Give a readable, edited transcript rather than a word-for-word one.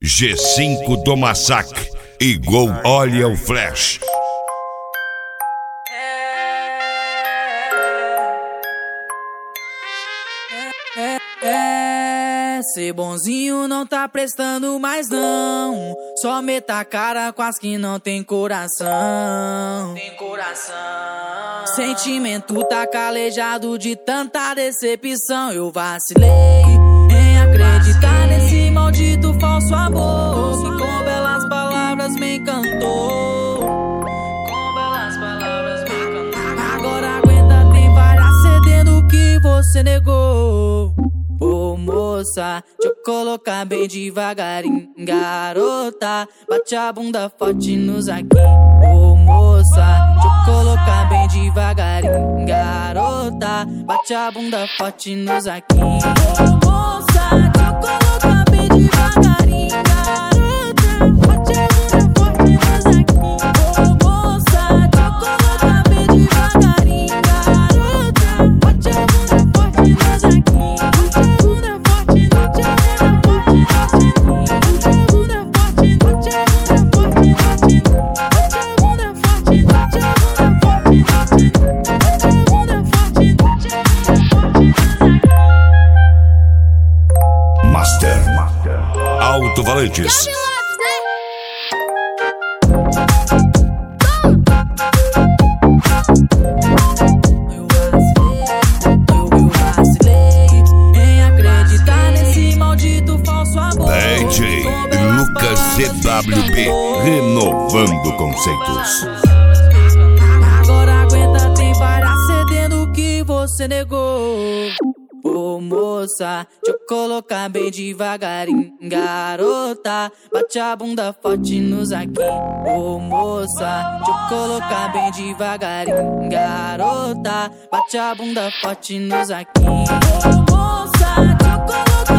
G5 do Massacre e Gol Olha o Flash. Ser bonzinho não tá prestando mais não. Só meta a cara com as que não tem coração. Sentimento tá calejado de tanta decepção. Eu vacilei em acreditar nesse maldito falso amor que com belas palavras me encantou. Agora aguenta, tem várias cedendo o que você negou. Ô moça, deixa eu colocar bem devagarinho. Garota, bate a bunda forte nos aqui. Ô moça, deixa eu colocar bem devagarinho. Garota, bate a bunda forte nos aqui. Ô moça, deixa eu colocar bem devagarinho. Garota, bate a bunda forte nos aqui. Ô moça, deixa eu colocar bem devagarinho. Garota, bate a bunda forte nos aqui. Master Alto Valentis. DJ Lucas CWB, renovando conceitos. Agora aguenta, tem várias cedendo o que você negou. Ô moça, deixa eu colocar bem devagarinho. Garota, bate a bunda forte nos aqui. Ô moça, deixa eu colocar bem devagarinho. Garota, bate a bunda forte nos aqui. Ô moça, deixa eu colocar